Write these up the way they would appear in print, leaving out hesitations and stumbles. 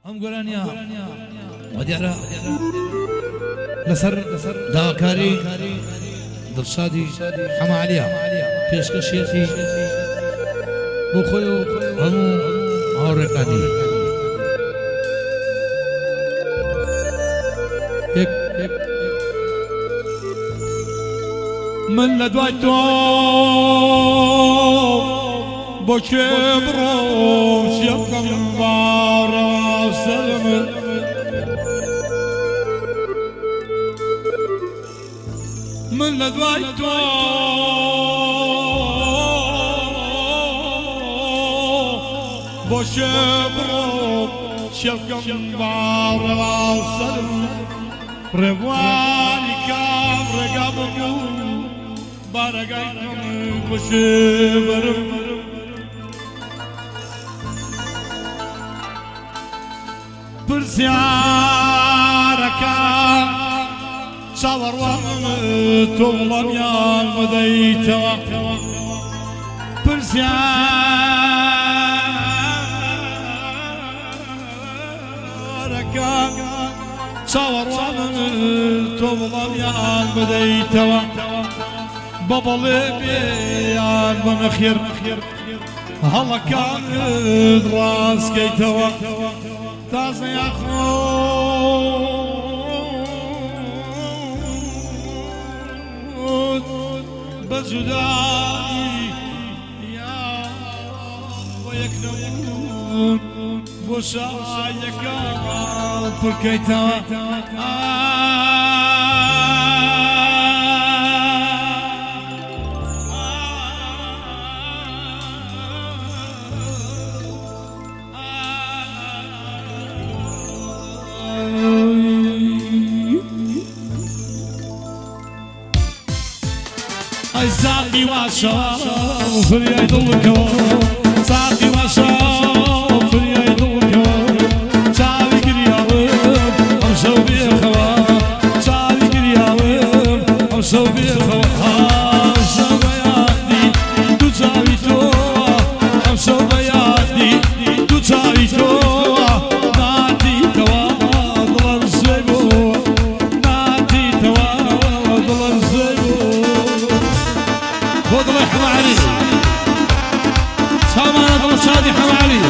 هم گرانیا ودیارا لسر داکاری دلشادی حمالیا پیشکشیتی بخویو همو آرکانی من لدوای تو با کبرم شبکم بارا سلم من لدوای تو با کبرم شبکم بارا سلم روانی کام رقابم بارگایم بشورم برزیارکا شاوروان توڵم یان بدەیتەوە برزیارکا شاوروان توڵم یان بدەیتەوە بابڵێ بیان بنەخێر هەڵەکانت ڕاستکەیتەوە تازە یاخۆت بە جودایی یان بۆ یەک نەبوون بۆ شایەکان پڕکەیتەوە ساقي واشاف فريا يدلكو ساقي واشاف فريا يدلكو شاوي قرياوم امشو بيخوا شاوي قرياوم امشو بيخوا امشو بيادي تو شاوي تو امشو بيادي تو شاوي تو نادي توا ضل الزبو نادي توا ضل الزبو فضل حمى علي سامانا دلشادي حمى علي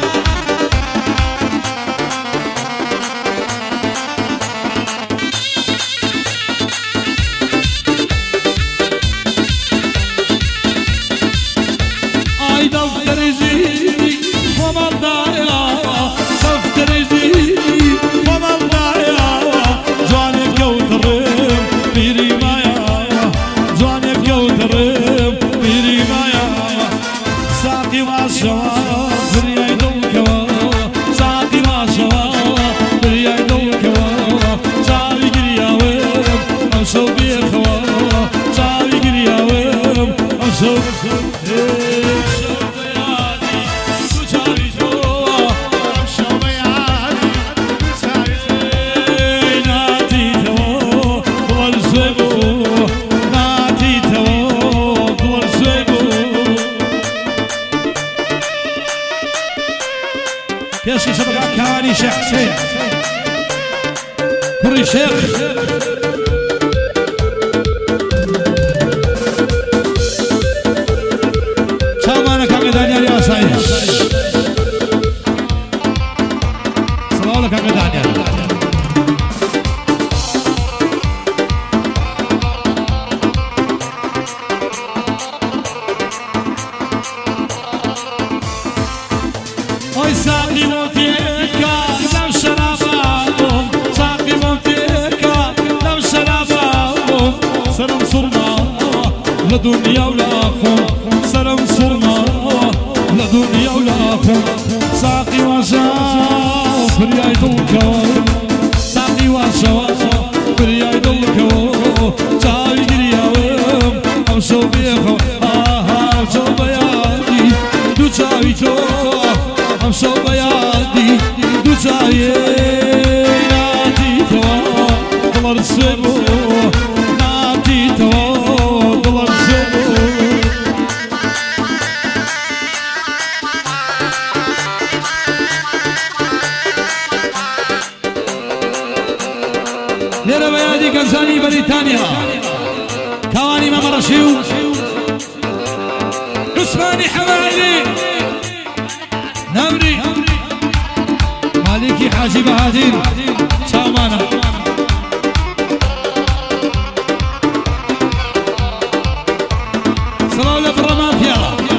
اي دفتر يجيني وما الضايع دفتر يجيني وما الضايع جواني كوثرم بيري مايا جواني كوثرم بيري مايا ساقي ما شوا بريا يدلكوا ساقي ما شوا بريا يدلكوا شاوي قرياوم امشو بيخوا شاوي قرياوم امشو كيشي شبكة كاني شيخ حسين كوري شيخ سامانا كاكا دانيال يا سايش سلام لك كاكا دانيال ساقي وفيكا لو شرابهم ساقي وفيكا لو شرابهم سلام صرنا لدنيا ولاكم سلام صرنا لدنيا ولاكم ساقي وشاو فريا يدلكو ساقي وشاو فريا يدلكو شاوي قرياوم امشو بيخو امشو بيادي دو شاوي تو امشو بيادي دو شاوي نادي توا ضل السبو نادي توا ضل السبو ولا بيادي كنزاني بريطانيا كواني ما مرشيو عثماني حمالي نمري مالكي حاجي بهادين سامانا صلاة برا مافيا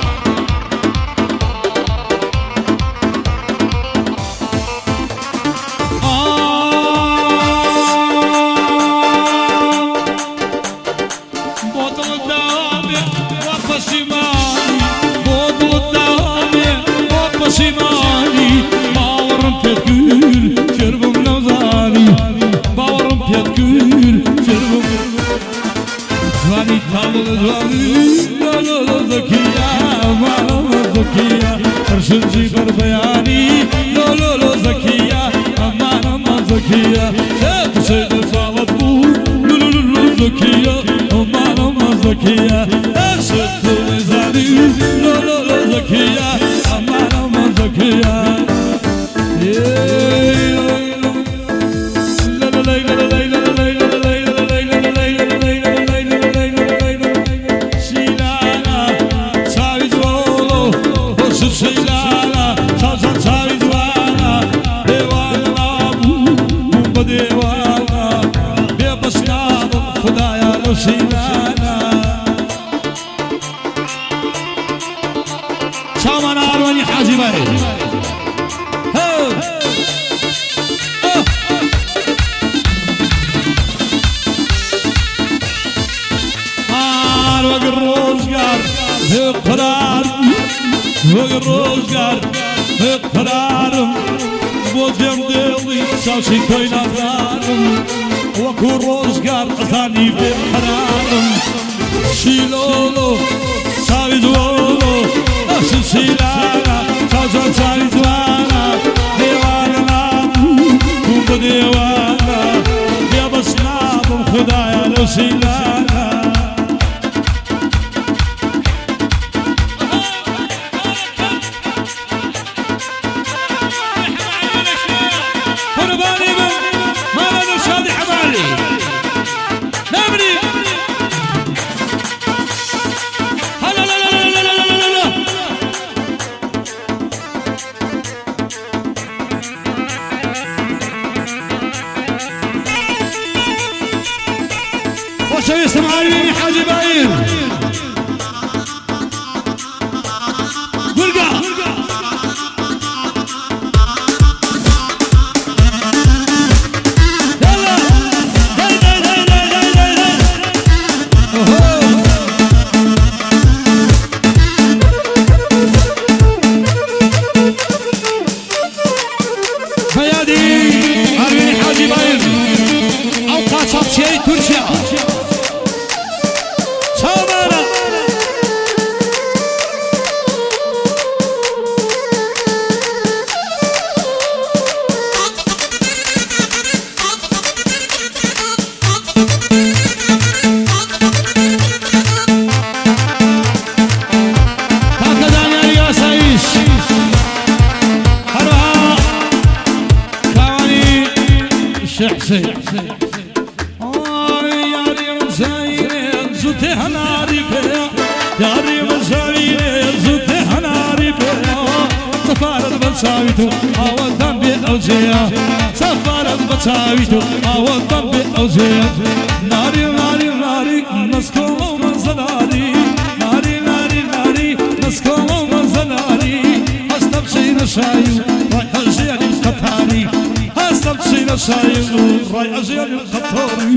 شمالي باورم تذكر شربم نوزاني باورم تذكر شربم زواني تابل زواني لا لا زكية ما زكية ترشنجي بربياني لا لا زكية ما زكية سيد صالت بو لا لا زكية ما زكية سيد ميزاني لا لا زكية زكية شامان عرواني حاجي باي وقت الروزقار اقرار وقت الروزقار اقرار بوزيم ديلي ساسي كوين اقرارم وكو الروزقار اثاني بقرارم شيلولو ساوي دوولو سيلانا سازا ساوي دوانا ديوانا كومب ديوانا يا بسنابم خدايا لو سيلانا وسيسمع عليني حاجي باين ورقة يلا فيادي عليني حاجي باين أوقات شيء ترشيا حسين يا ريم زين زوتها ناري بيا يا ريم زين زوتها ناري بيا سفارة بتساويتو أودن بأوزيا سفارة بتساويتو أودن بأوزيا ناري ناري ناري نسكو منزلاري ناري ناري ناري نسكو منزلاري أستبشي نشايو رايح زيادي القطاري أستبشي نشايو رايح زيادي القطاري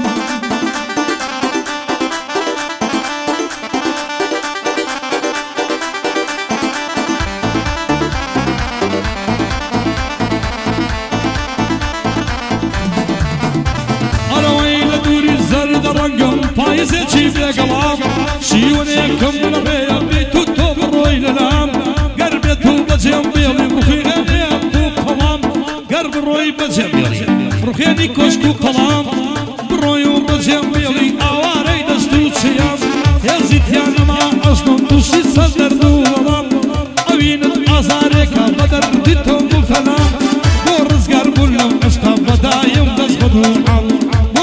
پایزه چی بگلام شیونه کم نبیا بی تو تو بروی لام قرب تو بجیم بیلی مخیلی تو قلام قرب روی بجیم بیلی روحی کشکو قلام بروی بجیم بیلی آواری دستو چیام یزیدیان ما اشنو دوشی صدر دولام اوین آزاره که بدر دیتو مفنا برزگر بولم عشق بدایم دست بدوام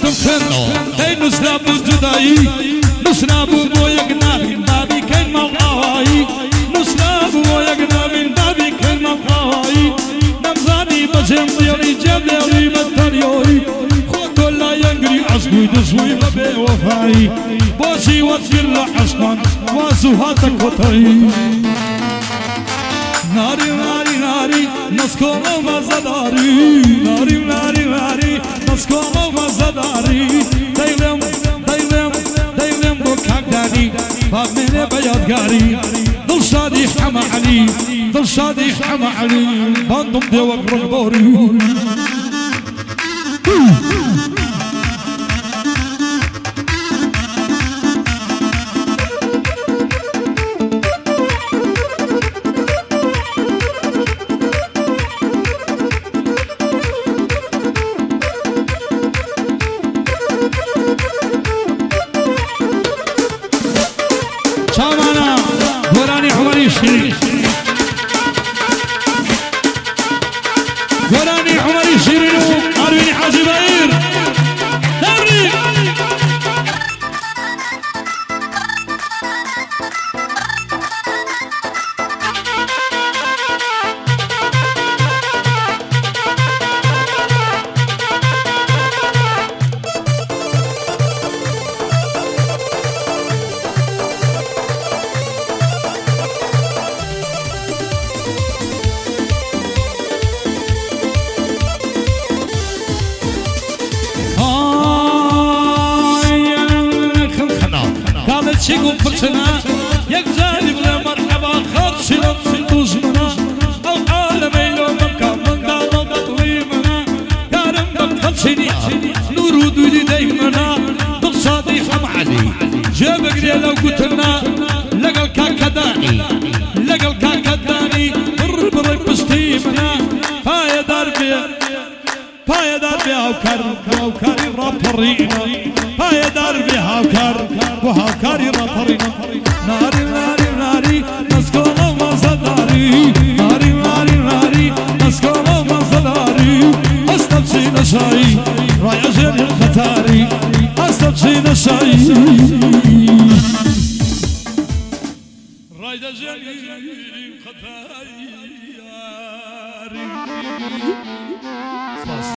دم خنو ای نسراب جدایی نسراب بو یک نابین بابی کن موقعی نسراب بو یک نابین بابی کن موقعی نمزانی بجم دیاری جبلی متریایی خود لا ينقري عصبي دسوي ما بوفاي بوسي وتجر عصمان وازوهاتك وطري ناري ناري ناري نسكوم ومزداري ناري ناري ناري نسكوم ومزداري دايلم دايلم دايلم بوكاك داني فاغمين بيادقاري ضل شادي حما علي ضل شادي حما علي باندم ديوك رقبوري شامانا قراني عمري شيرين قراني عمري شيرين وقالويني حاجي بقير داري شيكم فرسنا يكزالي بلا مرحبا خاطشنا في دوزمنا العالمين لو مكان من دام تطويمنا كارم بخلصني نور دولي دايمنا بالصادي حمعلي جابك لو قلتلنا لقى الكاكداني لقى الكاكداني الرب بستيمنا هاي دربي هاي دربي هاوكر رابرينا هاي دربي هاوكر وهاوكر رابرينا ناري ناري ناري نسكوم ومزداري ناري ناري ناري نسكوم ومزداري استبشي نشاي رايا جري القتاري استبشي نشاي رايا جري القتاري